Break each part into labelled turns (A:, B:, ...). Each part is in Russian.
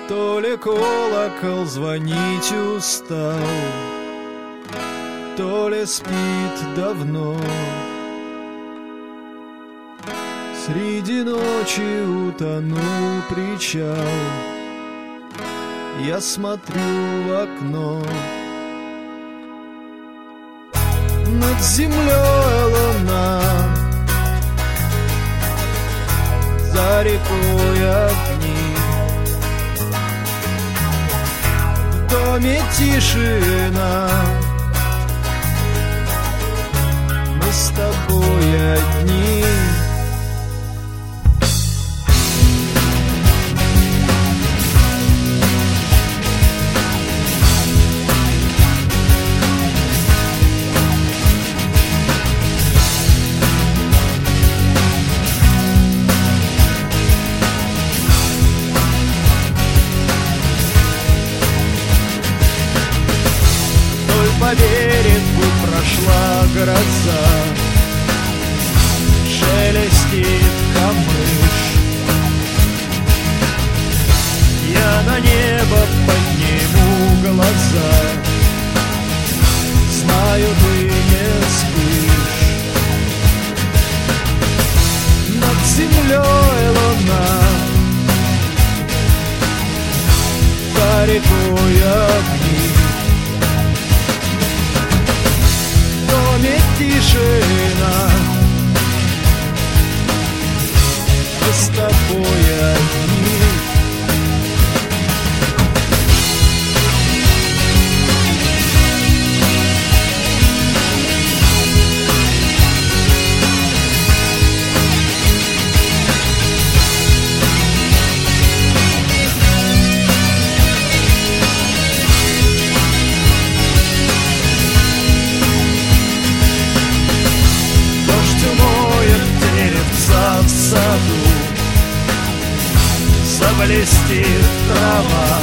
A: То ли колокол звонить устал, то ли спит давно. Среди ночи утонул причал, я смотрю в окно. Над землей луна, за рекой огни, в доме тишина, мы с тобой одни. По берегу прошла гроза, шелестит камыш. Я на небо подниму глаза, знаю, ты не спишь. Над землей луна, за рекой огни, в доме тишина, мы с тобой одни. В саду заблестит трава,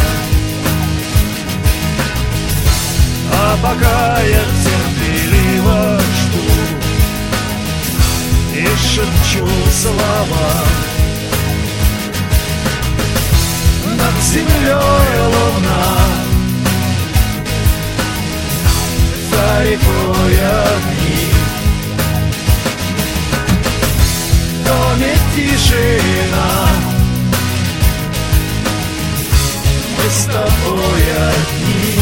A: а пока я терпеливо жду и шепчу слова. Над землей луна, за рекой огни, в доме тишина, мы с тобой одни.